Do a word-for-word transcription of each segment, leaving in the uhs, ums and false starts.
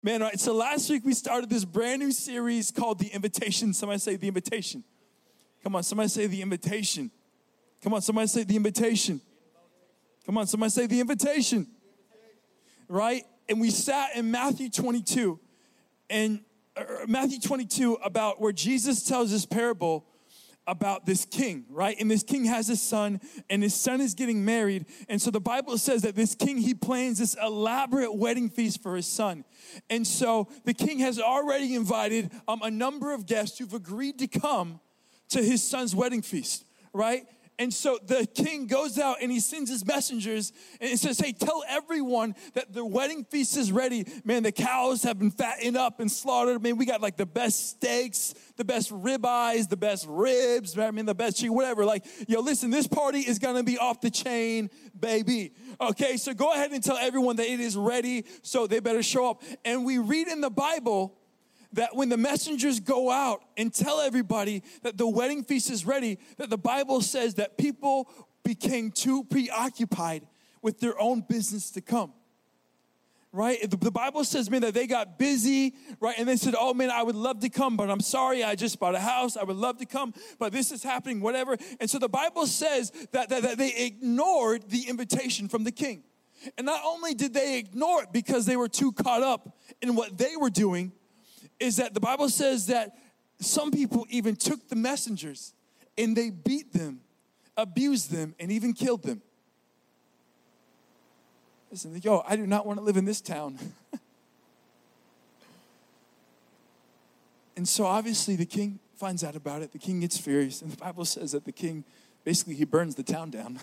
Man, all right, so last week we started this brand new series called The Invitation. Somebody say The Invitation. Come on, somebody say The Invitation. Come on, somebody say The Invitation. Come on, somebody say The Invitation. Right? And we sat in Matthew twenty-two. And uh, Matthew twenty-two about where Jesus tells this parable about this king, right? And this king has a son, and his son is getting married. And so the Bible says that this king, he plans this elaborate wedding feast for his son. And so the king has already invited um, a number of guests who've agreed to come to his son's wedding feast, right? And so the king goes out and he sends his messengers and he says, hey, tell everyone that the wedding feast is ready. Man, the cows have been fattened up and slaughtered. Man, we got like the best steaks, the best ribeyes, the best ribs, I mean, the best chicken, whatever. Like, yo, listen, this party is going to be off the chain, baby. Okay, so go ahead and tell everyone that it is ready, so they better show up. And we read in the Bible that when the messengers go out and tell everybody that the wedding feast is ready, that the Bible says that people became too preoccupied with their own business to come, right? The, the Bible says, man, that they got busy, right? And they said, oh, man, I would love to come, but I'm sorry, I just bought a house. I would love to come, but this is happening, whatever. And so the Bible says that, that, that they ignored the invitation from the king. And not only did they ignore it because they were too caught up in what they were doing, is that the Bible says that some people even took the messengers and they beat them, abused them, and even killed them. Listen, yo, I do not want to live in this town. And so obviously the king finds out about it. The king gets furious. And the Bible says that the king, basically he burns the town down.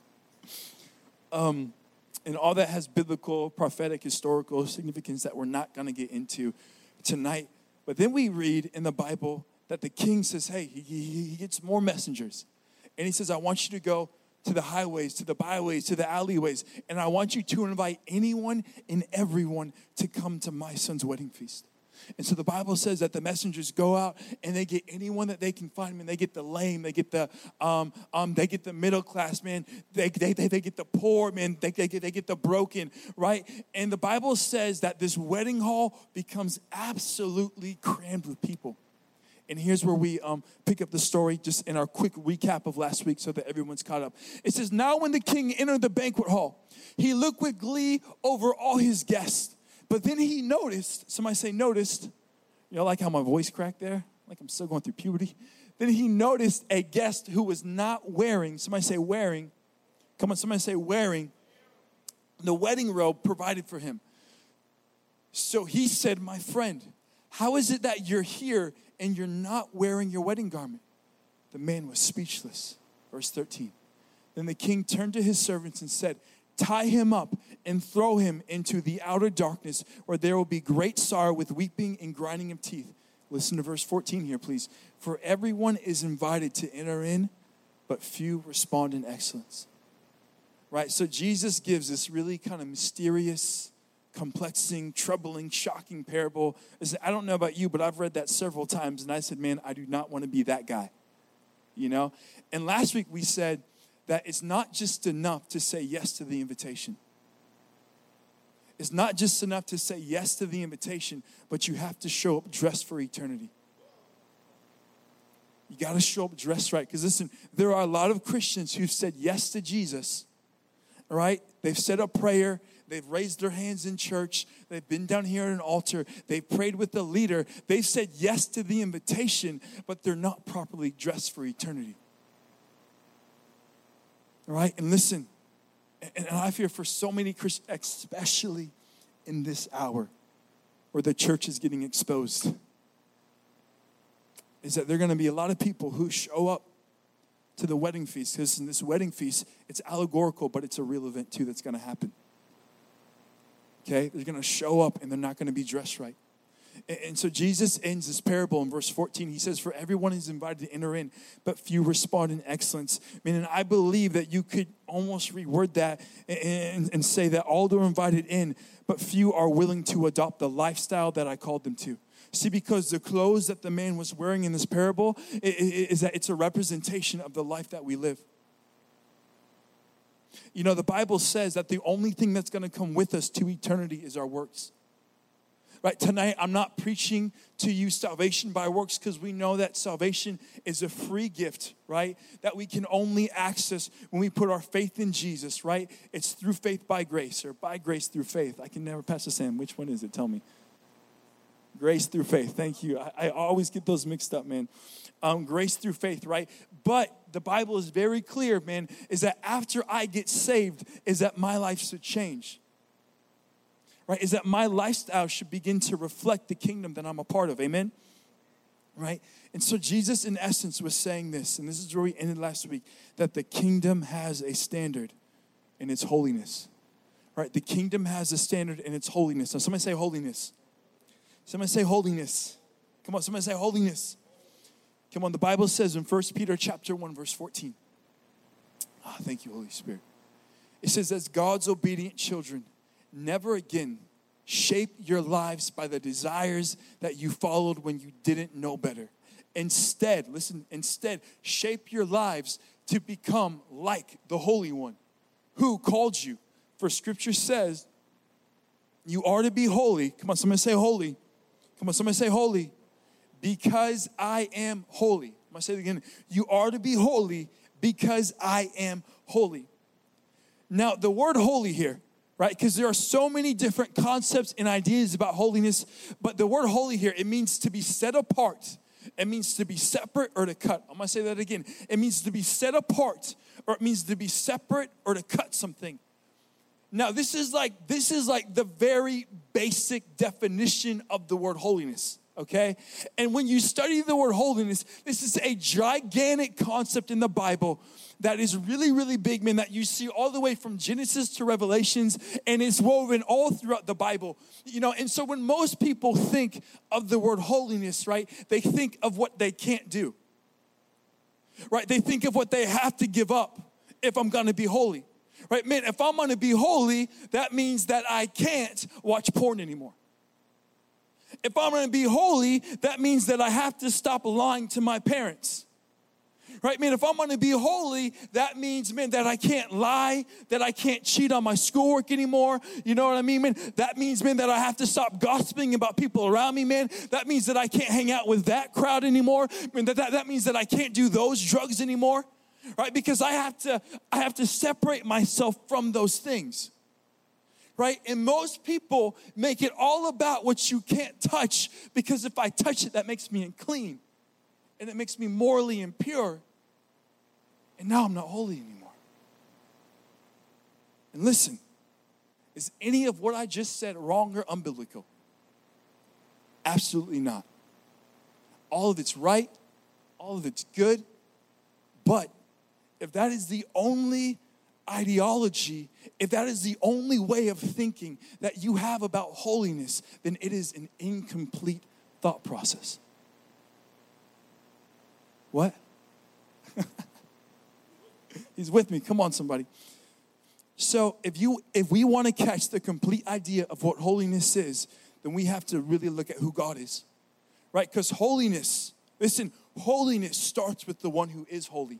um, and all that has biblical, prophetic, historical significance that we're not going to get into tonight. But then we read in the Bible that the king says, hey, he, he, he gets more messengers. And he says, I want you to go to the highways, to the byways, to the alleyways. And I want you to invite anyone and everyone to come to my son's wedding feast. And so the Bible says that the messengers go out and they get anyone that they can find. Man, they get the lame, they get the um, um, they get the middle class, man. They they they, they get the poor, man. They, they get they get the broken, right? And the Bible says that this wedding hall becomes absolutely crammed with people. And here's where we um, pick up the story just in our quick recap of last week so that everyone's caught up. It says, now when the king entered the banquet hall, he looked with glee over all his guests. But then he noticed, somebody say noticed, you know, like how my voice cracked there? Like I'm still going through puberty. Then he noticed a guest who was not wearing, somebody say wearing, come on, somebody say wearing, the wedding robe provided for him. So he said, my friend, how is it that you're here and you're not wearing your wedding garment? The man was speechless. Verse thirteen. Then the king turned to his servants and said, tie him up and throw him into the outer darkness where there will be great sorrow with weeping and grinding of teeth. Listen to verse fourteen here, please. For everyone is invited to enter in, but few respond in excellence. Right? So Jesus gives this really kind of mysterious, complexing, troubling, shocking parable. I don't know about you, but I've read that several times and I said, man, I do not want to be that guy. You know? And last week we said that it's not just enough to say yes to the invitation. It's not just enough to say yes to the invitation, but you have to show up dressed for eternity. You got to show up dressed right. Because listen, there are a lot of Christians who've said yes to Jesus, right? They've said a prayer. They've raised their hands in church. They've been down here at an altar. They've prayed with the leader. They've said yes to the invitation, but they're not properly dressed for eternity. All right, and listen, and I fear for so many Christians, especially in this hour where the church is getting exposed, is that there are going to be a lot of people who show up to the wedding feast, because in this wedding feast, it's allegorical, but it's a real event too that's going to happen. Okay, they're going to show up and they're not going to be dressed right. And so Jesus ends this parable in verse fourteen. He says, for everyone is invited to enter in, but few respond in excellence. Meaning, I believe that you could almost reword that and, and say that all are invited in, but few are willing to adopt the lifestyle that I called them to. See, because the clothes that the man was wearing in this parable is that it's a representation of the life that we live. You know, the Bible says that the only thing that's going to come with us to eternity is our works. right? Tonight, I'm not preaching to you salvation by works because we know that salvation is a free gift, right? That we can only access when we put our faith in Jesus, right? It's through faith by grace or by grace through faith. I can never pass the Sam. Which one is it? Tell me. Grace through faith. Thank you. I, I always get those mixed up, man. Um, grace through faith, right? But the Bible is very clear, man, is that after I get saved, is that my life should change. Right? Is that my lifestyle should begin to reflect the kingdom that I'm a part of. Amen? Right? And so Jesus, in essence, was saying this, and this is where we ended last week, that the kingdom has a standard in its holiness. Right? The kingdom has a standard in its holiness. Now, somebody say holiness. Somebody say holiness. Come on, somebody say holiness. Come on, the Bible says in First Peter chapter one, verse fourteen. Ah, oh, thank you, Holy Spirit. It says, as God's obedient children, never again shape your lives by the desires that you followed when you didn't know better. Instead, listen, instead, shape your lives to become like the Holy One who called you. For Scripture says, you are to be holy. Come on, somebody say holy. Come on, somebody say holy. Because I am holy. I'm going to say it again. You are to be holy because I am holy. Now, the word holy here, right? Because there are so many different concepts and ideas about holiness. But the word holy here, it means to be set apart. It means to be separate or to cut. I'm going to say that again. It means to be set apart, or it means to be separate or to cut something. Now, this is like this is like the very basic definition of the word holiness, okay? And when you study the word holiness, this is a gigantic concept in the Bible that is really, really big, man, that you see all the way from Genesis to Revelations, and it's woven all throughout the Bible. You know, and so when most people think of the word holiness, right, they think of what they can't do, right? They think of what they have to give up if I'm going to be holy. Right, man, if I'm going to be holy, that means that I can't watch porn anymore. If I'm going to be holy, that means that I have to stop lying to my parents. Right, man, if I'm going to be holy, that means, man, that I can't lie, that I can't cheat on my schoolwork anymore. You know what I mean, man? That means, man, that I have to stop gossiping about people around me, man. That means that I can't hang out with that crowd anymore. Man, that, that, that means that I can't do those drugs anymore. Right, because I have to, I have to separate myself from those things, right? And most people make it all about what you can't touch, because if I touch it, that makes me unclean, and it makes me morally impure, and now I'm not holy anymore. And listen, is any of what I just said wrong or unbiblical? Absolutely not. All of it's right, all of it's good, but if that is the only ideology, if that is the only way of thinking that you have about holiness, then it is an incomplete thought process. What? He's with me. Come on, somebody. So if you if we want to catch the complete idea of what holiness is, then we have to really look at who God is. Right? Because holiness, listen, holiness starts with the one who is holy.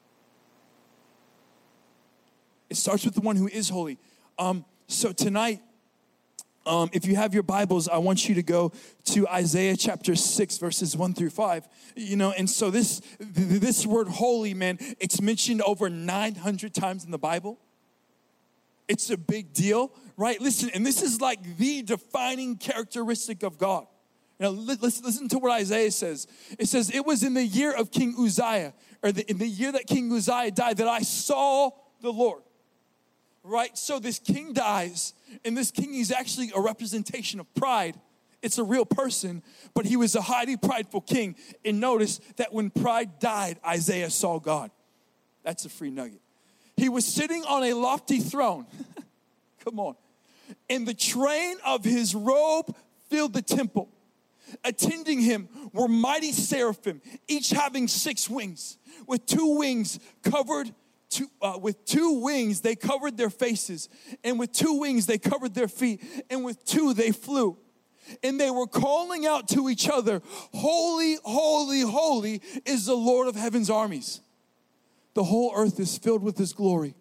It starts with the one who is holy. Um, so tonight, um, if you have your Bibles, I want you to go to Isaiah chapter six, verses one through five. You know, and so this this word holy, man, it's mentioned over nine hundred times in the Bible. It's a big deal, right? Listen, and this is like the defining characteristic of God. Now, let's listen to what Isaiah says. It says, it was in the year of King Uzziah, or the, in the year that King Uzziah died, that I saw the Lord. Right? So this king dies, and this king is actually a representation of pride. It's a real person, but he was a highly prideful king. And notice that when pride died, Isaiah saw God. That's a free nugget. He was sitting on a lofty throne. Come on. And the train of his robe filled the temple. Attending him were mighty seraphim, each having six wings. With two wings covered Two, uh, with two wings, they covered their faces. And with two wings, they covered their feet. And with two, they flew. And they were calling out to each other, holy, holy, holy is the Lord of heaven's armies. The whole earth is filled with his glory.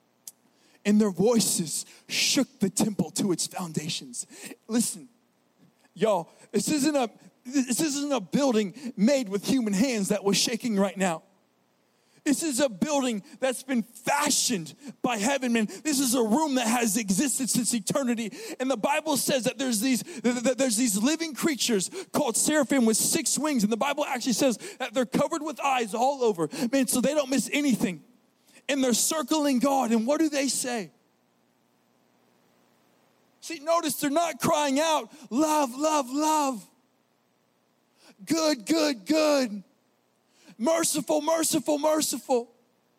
And their voices shook the temple to its foundations. Listen, Y'all, this isn't a this isn't a building made with human hands that was shaking right now. This is a building that's been fashioned by heaven, man. This is a room that has existed since eternity. And the Bible says that there's these, that there's these living creatures called seraphim with six wings. And the Bible actually says that they're covered with eyes all over, man, so they don't miss anything. And they're circling God. And what do they say? See, notice they're not crying out, love, love, love. Good, good, good. Merciful, merciful, merciful.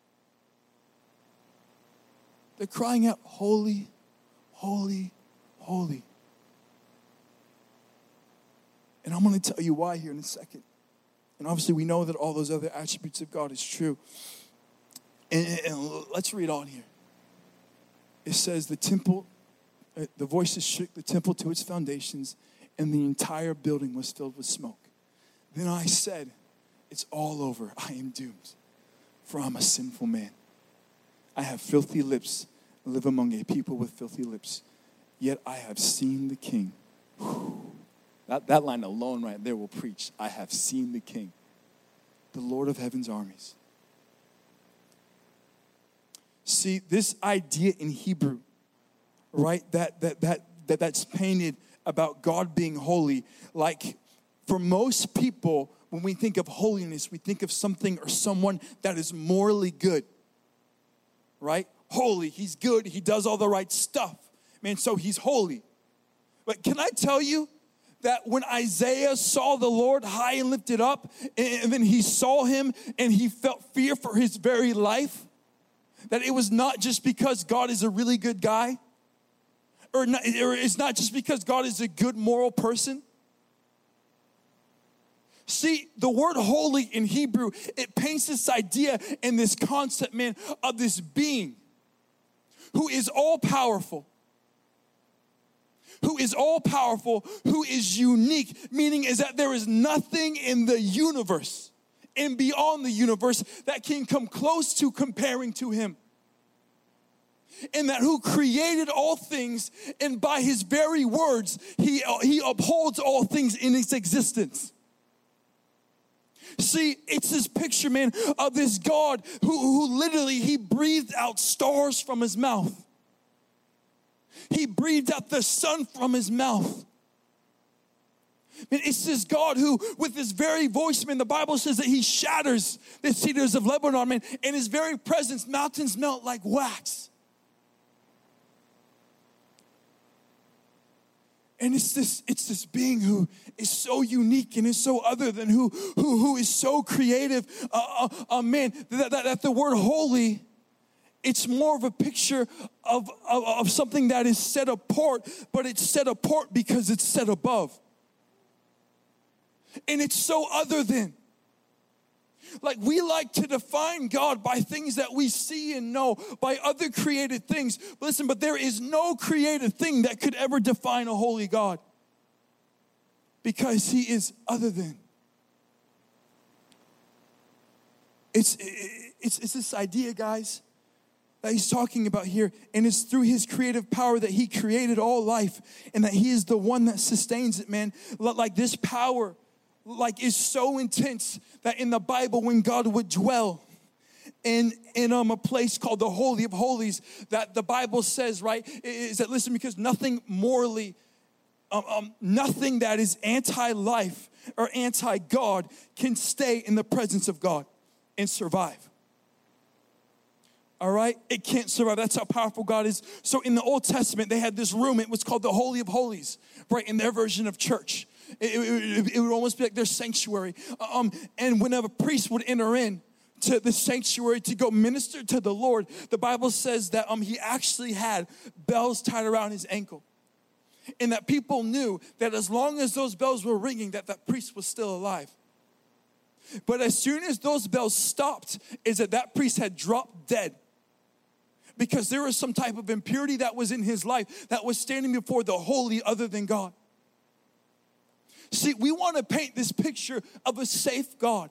They're crying out, holy, holy, holy. And I'm going to tell you why here in a second. And obviously we know that all those other attributes of God is true. And, and let's read on here. It says the temple, the voices shook the temple to its foundations, and the entire building was filled with smoke. Then I said, it's all over. I am doomed, for I'm a sinful man. I have filthy lips, and live among a people with filthy lips. Yet I have seen the King. Whew. That, that line alone right there will preach. I have seen the King, the Lord of heaven's armies. See, this idea in Hebrew, right, that that that that that's painted about God being holy, like for most people, when we think of holiness, we think of something or someone that is morally good, right? Holy, he's good, he does all the right stuff. Man, so he's holy. But can I tell you that when Isaiah saw the Lord high and lifted up, and then he saw him and he felt fear for his very life, that it was not just because God is a really good guy, or, not, or it's not just because God is a good moral person. See, the word holy in Hebrew, it paints this idea and this concept, man, of this being who is all powerful, who is all powerful, who is unique, meaning is that there is nothing in the universe and beyond the universe that can come close to comparing to him. And that who created all things, and by his very words, he, he upholds all things in its existence. See, it's this picture, man, of this God who, who literally, he breathed out stars from his mouth. He breathed out the sun from his mouth. Man, it's this God who, with his very voice, man, the Bible says that he shatters the cedars of Lebanon, man. In his very presence, mountains melt like wax. And it's this, it's this being who is so unique and is so other than who, who, who is so creative. Uh, uh, uh, man, that, that, that the word holy, it's more of a picture of, of, of something that is set apart, but it's set apart because it's set above. And it's so other than. Like we like to define God by things that we see and know, by other created things. But listen, but there is no created thing that could ever define a holy God. Because he is other than. It's, it's, it's this idea, guys, that he's talking about here. And it's through his creative power that he created all life. And that he is the one that sustains it, man. Like this power, like is so intense that in the Bible when God would dwell in, in um, a place called the Holy of Holies, that the Bible says, right, is that, listen, because nothing morally, um, um, nothing that is anti-life or anti-God can stay in the presence of God and survive. All right? It can't survive. That's how powerful God is. So in the Old Testament, they had this room. It was called the Holy of Holies, right, in their version of church. It, it, it would almost be like their sanctuary. Um, and whenever a priest would enter in to the sanctuary to go minister to the Lord, the Bible says that um, he actually had bells tied around his ankle. And that people knew that as long as those bells were ringing, that that priest was still alive. But as soon as those bells stopped, is that that priest had dropped dead. Because there was some type of impurity that was in his life that was standing before the holy other than God. See, we want to paint this picture of a safe God,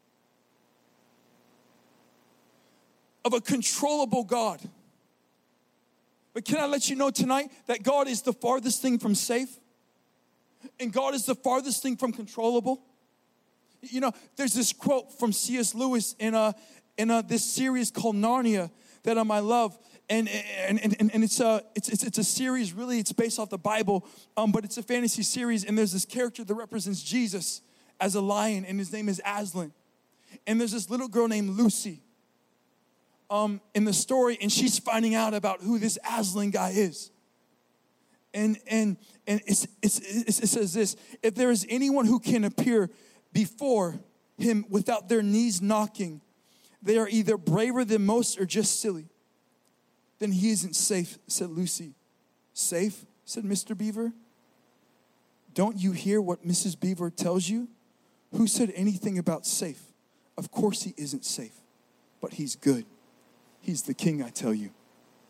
of a controllable God. But can I let you know tonight that God is the farthest thing from safe? And God is the farthest thing from controllable. You know, there's this quote from C S Lewis in a in a, this series called Narnia that um, I love, and and and, and it's a it's, it's it's a series. Really, it's based off the Bible, um, but it's a fantasy series. And there's this character that represents Jesus as a lion, and his name is Aslan. And there's this little girl named Lucy, um, in the story, and she's finding out about who this Aslan guy is. And and and it's, it's, it's, it says this: if there is anyone who can appear before him without their knees knocking, they are either braver than most or just silly. Then he isn't safe, said Lucy. Safe, said Mister Beaver. Don't you hear what Missus Beaver tells you? Who said anything about safe? Of course he isn't safe, but he's good. He's the king, I tell you.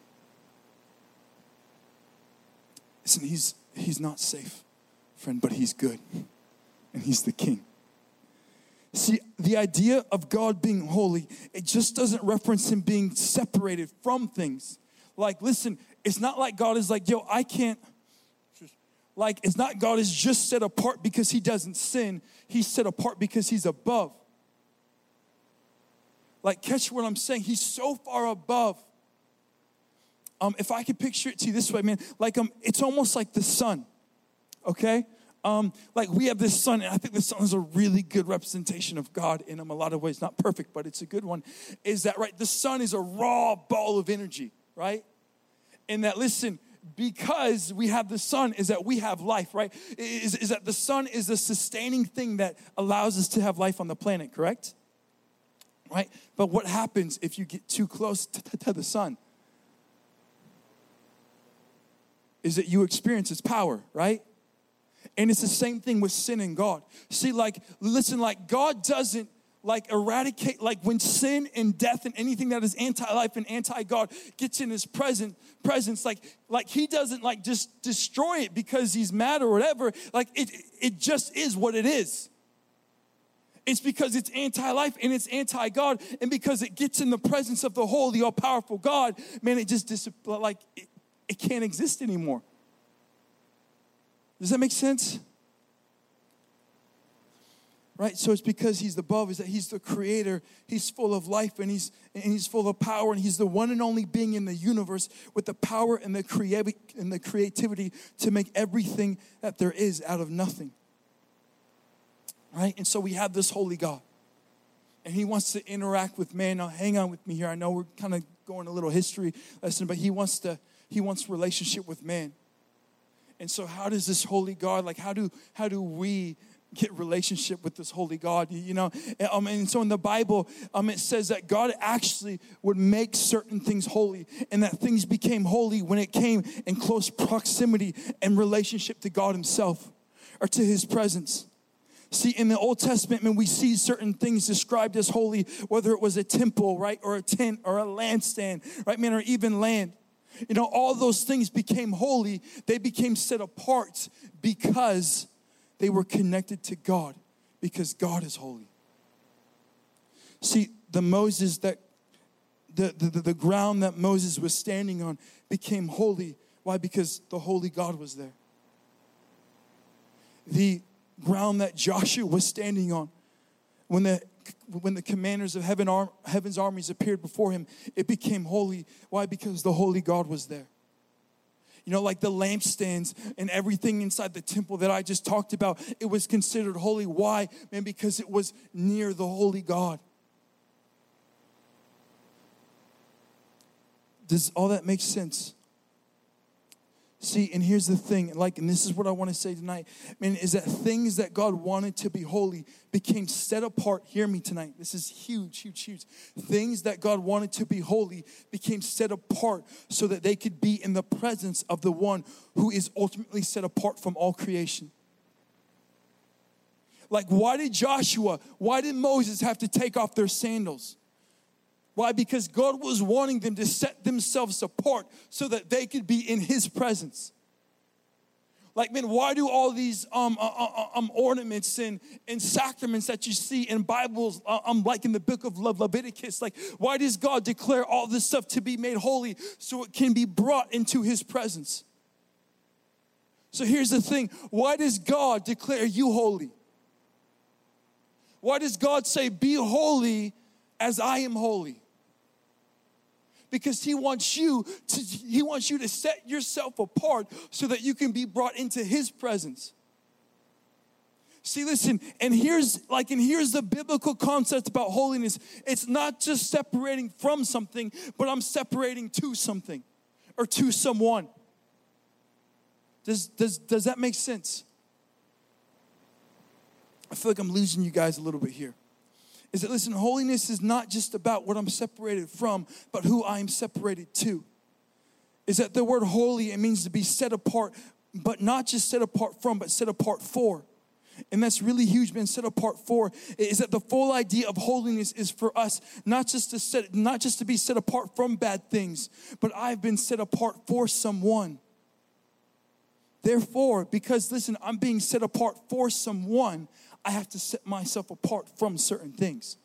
Listen, he's, he's not safe, friend, but he's good. And he's the king. See, the idea of God being holy, it just doesn't reference him being separated from things. Like, listen, it's not like God is like, yo, I can't, like, it's not God is just set apart because he doesn't sin. He's set apart because he's above. Like, catch what I'm saying. He's so far above. Um, if I could picture it to you this way, man, like, um, it's almost like the sun, okay? Um, like we have this sun, and I think the sun is a really good representation of God in um, a lot of ways. Not perfect, but it's a good one. Is that right? The sun is a raw ball of energy, right? And that, listen, because we have the sun is that we have life, right? Is, is that the sun is the sustaining thing that allows us to have life on the planet, correct? Right? But what happens if you get too close to, to, to the sun? Is that you experience its power, right? And it's the same thing with sin and God. See, like, listen, like God doesn't like eradicate, like when sin and death and anything that is anti-life and anti-God gets in his present presence, like, like he doesn't like just destroy it because he's mad or whatever. Like it, it just is what it is. It's because it's anti-life and it's anti-God, and because it gets in the presence of the holy, all-powerful God, man, it just dis- like it, it can't exist anymore. Does that make sense? Right? So it's because he's above, is that he's the creator, he's full of life, and he's and he's full of power, and he's the one and only being in the universe with the power and the creavi- and the creativity to make everything that there is out of nothing. Right? And so we have this holy God, and he wants to interact with man. Now hang on with me here. I know we're kind of going a little history lesson, but he wants to he wants relationship with man. And so how does this holy God, like how do how do we get relationship with this holy God? You know, um, and so in the Bible, um, it says that God actually would make certain things holy, and that things became holy when it came in close proximity and relationship to God himself or to his presence. See, in the Old Testament, when we see certain things described as holy, whether it was a temple, right, or a tent or a lampstand, right, man, or even land. You know, all those things became holy. They became set apart because they were connected to God, because God is holy. See, the Moses that, the, the, the ground that Moses was standing on became holy. Why? Because the holy God was there. The ground that Joshua was standing on, when the when the commanders of heaven, heaven's armies appeared before him, it became holy. Why? Because the holy God was there. You know, like the lampstands and everything inside the temple that I just talked about, it was considered holy. Why? Man, because it was near the holy God. Does all that make sense? See, and here's the thing, like, and this is what I want to say tonight, man, is that things that God wanted to be holy became set apart. Hear me tonight. This is huge, huge, huge. Things that God wanted to be holy became set apart so that they could be in the presence of the one who is ultimately set apart from all creation. Like, why did Joshua, why did Moses have to take off their sandals? Why? Because God was wanting them to set themselves apart so that they could be in his presence. Like, man, why do all these um, uh, um, ornaments and, and sacraments that you see in Bibles, uh, um, like in the book of Le- Leviticus, like, why does God declare all this stuff to be made holy so it can be brought into his presence? So here's the thing. Why does God declare you holy? Why does God say, be holy as I am holy? Because he wants you to, he wants you to set yourself apart so that you can be brought into his presence. See, listen, and here's like, and here's the biblical concept about holiness. It's not just separating from something, but I'm separating to something or to someone. Does, does, does that make sense? I feel like I'm losing you guys a little bit here. Is that, listen, holiness is not just about what I'm separated from, but who I am separated to. Is that the word holy, it means to be set apart, but not just set apart from, but set apart for. And that's really huge, man. Set apart for is that the full idea of holiness is for us, not just to set, not just to be set apart from bad things, but I've been set apart for someone. Therefore, because listen, I'm being set apart for someone, I have to set myself apart from certain things.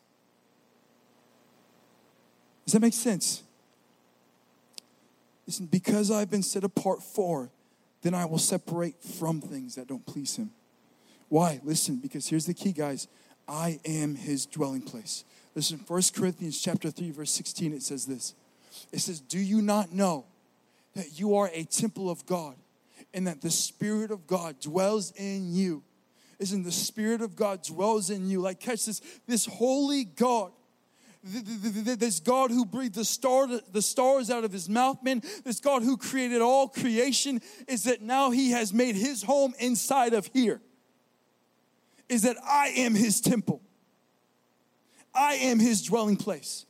Does that make sense? Listen, because I've been set apart for, then I will separate from things that don't please him. Why? Listen, because here's the key, guys. I am his dwelling place. Listen, First Corinthians chapter three, verse sixteen, it says this. It says, do you not know that you are a temple of God and that the Spirit of God dwells in you? Listen, the Spirit of God dwells in you. Like, catch this, this holy God, this God who breathed the, star, the stars out of his mouth, man, this God who created all creation, is that now he has made his home inside of here. Is that I am his temple. I am his dwelling place.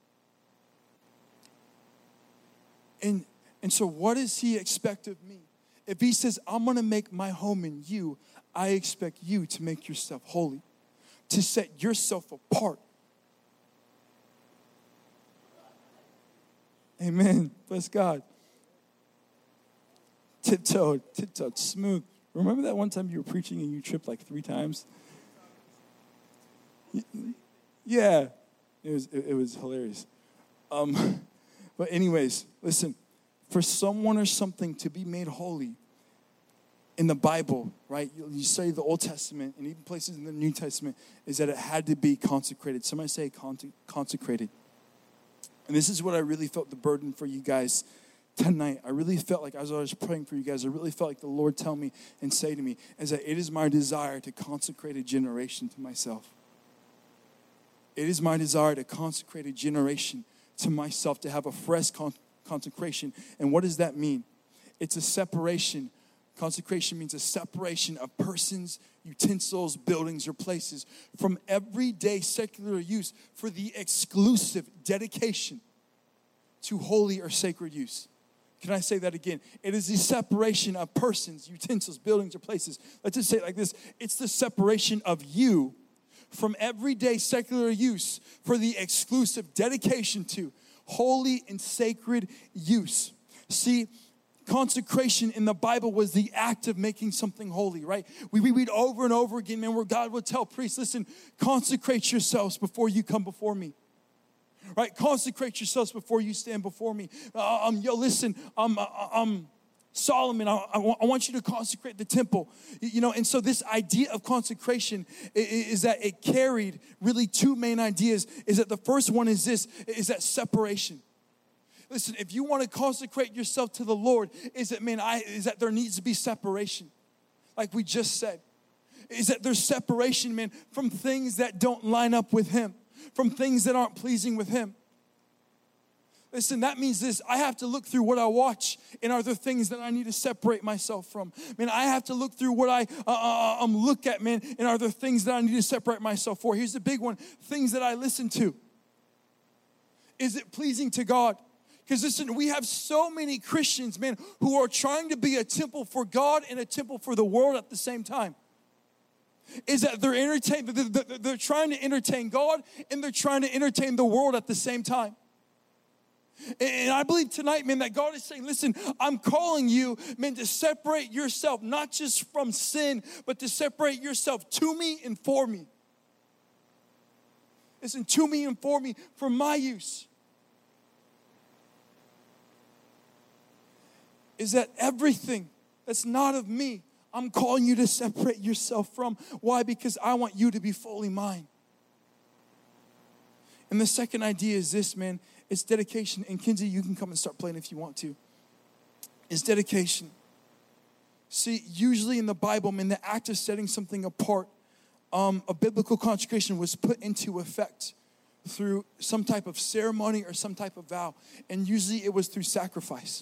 And, and so what does he expect of me? If he says, I'm going to make my home in you, I expect you to make yourself holy, to set yourself apart. Amen. Bless God. Tiptoed, tiptoed, smooth. Remember that one time you were preaching and you tripped like three times? Yeah, it was it, it was hilarious. Um, but anyways, listen, for someone or something to be made holy in the Bible, right? You, you study the Old Testament and even places in the New Testament, is that it had to be consecrated. Somebody say consecrated. And this is what I really felt the burden for you guys tonight. I really felt like as I was praying for you guys, I really felt like the Lord tell me and say to me, is that it is my desire to consecrate a generation to myself. It is my desire to consecrate a generation to myself, to have a fresh con- consecration. And what does that mean? It's a separation. Consecration means a separation of persons, utensils, buildings, or places from everyday secular use for the exclusive dedication to holy or sacred use. Can I say that again? It is the separation of persons, utensils, buildings, or places. Let's just say it like this. It's the separation of you from everyday secular use for the exclusive dedication to holy and sacred use. See, consecration in the Bible was the act of making something holy, right? We, we read over and over again, man, where God would tell priests, listen, consecrate yourselves before you come before me. Right? Consecrate yourselves before you stand before me. Uh, um, yo, listen, um, uh, um, Solomon, I, I, want, I want you to consecrate the temple. You know, and so this idea of consecration is, is that it carried really two main ideas. Is that the first one is this, is that separation. Listen, if you want to consecrate yourself to the Lord, is that, man, I, is that there needs to be separation. Like we just said. Is that there's separation, man, from things that don't line up with him. From things that aren't pleasing with him. Listen, that means this. I have to look through what I watch, and are there things that I need to separate myself from? Man, I have to look through what I uh, um, look at, man, and are there things that I need to separate myself for? Here's the big one. Things that I listen to. Is it pleasing to God? Because listen, we have so many Christians, man, who are trying to be a temple for God and a temple for the world at the same time. Is that they're entertain, they're trying to entertain God and they're trying to entertain the world at the same time. And I believe tonight, man, that God is saying, listen, I'm calling you, man, to separate yourself, not just from sin, but to separate yourself to me and for me. Listen, to me and for me, for my use. Is that everything that's not of me, I'm calling you to separate yourself from. Why? Because I want you to be fully mine. And the second idea is this, man. It's dedication. And Kinsey, you can come and start playing if you want to. It's dedication. See, usually in the Bible, man, the act of setting something apart, um, a biblical consecration was put into effect through some type of ceremony or some type of vow. And usually it was through sacrifice.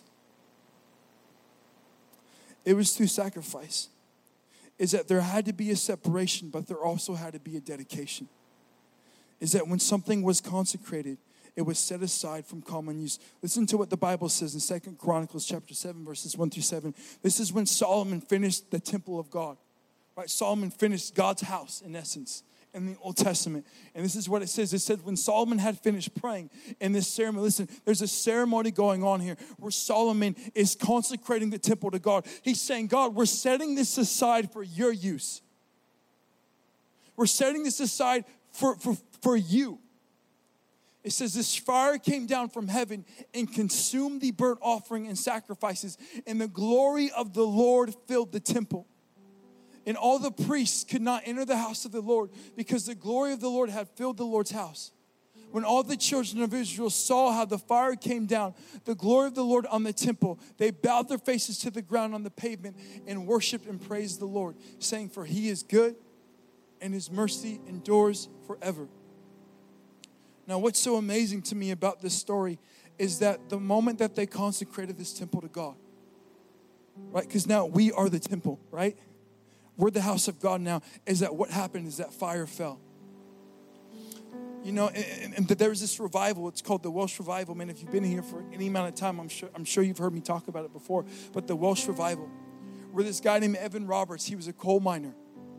It was through sacrifice. Is that there had to be a separation, but there also had to be a dedication. Is that when something was consecrated, it was set aside from common use. Listen to what the Bible says in Second Chronicles chapter seven, verses one through seven. This is when Solomon finished the temple of God. Right? Solomon finished God's house, in essence, in the Old Testament. And this is what it says. It said when Solomon had finished praying in this ceremony, listen, there's a ceremony going on here where Solomon is consecrating the temple to God. He's saying, God, we're setting this aside for your use. We're setting this aside for, for, for you. It says this fire came down from heaven and consumed the burnt offering and sacrifices, and the glory of the Lord filled the temple. And all the priests could not enter the house of the Lord because the glory of the Lord had filled the Lord's house. When all the children of Israel saw how the fire came down, the glory of the Lord on the temple, they bowed their faces to the ground on the pavement and worshiped and praised the Lord, saying, for he is good and his mercy endures forever. Now, what's so amazing to me about this story is that the moment that they consecrated this temple to God, right? Because now we are the temple, right? We're the house of God now. Is that what happened is that fire fell. You know, and, and there was this revival. It's called the Welsh Revival. Man, if you've been here for any amount of time, I'm sure, I'm sure you've heard me talk about it before. But the Welsh Revival, where this guy named Evan Roberts, he was a coal miner.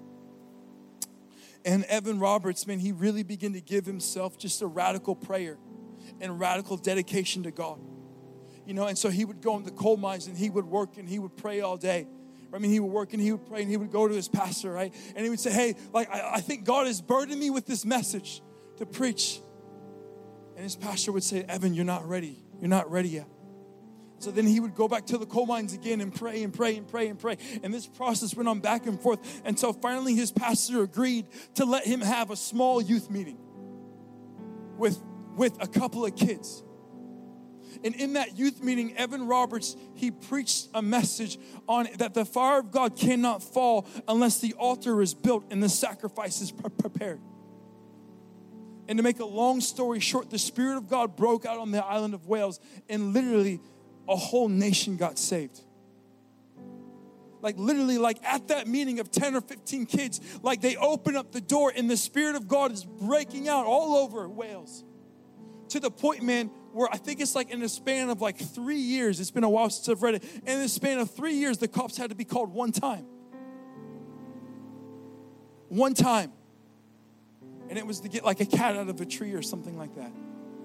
And Evan Roberts, man, he really began to give himself just a radical prayer and radical dedication to God. You know, and so he would go in the coal mines and he would work and he would pray all day. I mean, he would work and he would pray and he would go to his pastor, right? And he would say, hey, like, I, I think God has burdened me with this message to preach. And his pastor would say, Evan, you're not ready. You're not ready yet. So then he would go back to the coal mines again and pray and pray and pray and pray. And this process went on back and forth until finally his pastor agreed to let him have a small youth meeting with, with a couple of kids. And in that youth meeting, Evan Roberts, he preached a message on that the fire of God cannot fall unless the altar is built and the sacrifice is pre- prepared. And to make a long story short, the Spirit of God broke out on the island of Wales, and literally a whole nation got saved. Like literally, like at that meeting of ten or fifteen kids, like they open up the door and the Spirit of God is breaking out all over Wales. To the point, man, where I think it's like in a span of like three years, it's been a while since I've read it, in the span of three years, the cops had to be called one time. One time. And it was to get like a cat out of a tree or something like that.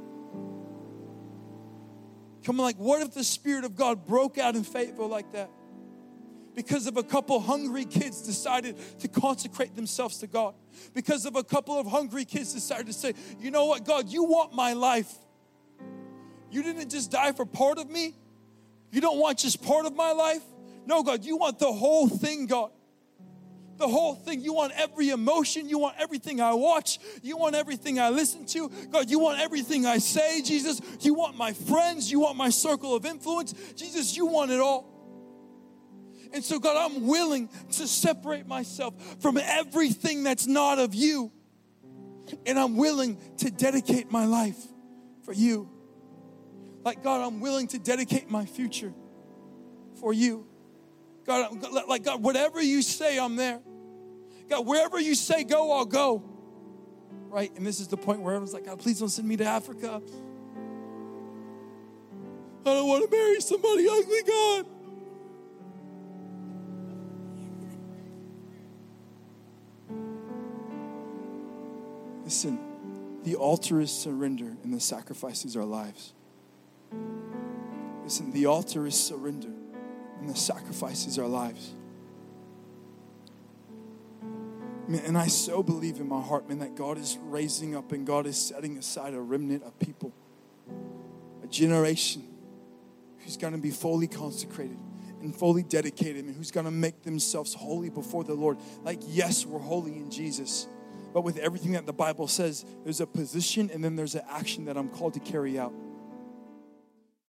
Come on, like what if the Spirit of God broke out in Fayetteville like that? Because of a couple hungry kids decided to consecrate themselves to God. Because of a couple of hungry kids decided to say, you know what, God, you want my life. You didn't just die for part of me. You don't want just part of my life. No, God, you want the whole thing, God. The whole thing. You want every emotion. You want everything I watch. You want everything I listen to. God, you want everything I say, Jesus. You want my friends. You want my circle of influence. Jesus, you want it all. And so, God, I'm willing to separate myself from everything that's not of you. And I'm willing to dedicate my life for you. Like, God, I'm willing to dedicate my future for you. God, like, God, whatever you say, I'm there. God, wherever you say go, I'll go. Right? And this is the point where everyone's like, God, please don't send me to Africa. I don't want to marry somebody ugly, God. Listen, the altar is surrender and the sacrifice is our lives. Listen, the altar is surrender and the sacrifice is our lives. Man, and I so believe in my heart, man, that God is raising up and God is setting aside a remnant of people, a generation who's going to be fully consecrated and fully dedicated and who's going to make themselves holy before the Lord. Like, yes, we're holy in Jesus, but with everything that the Bible says, there's a position and then there's an action that I'm called to carry out.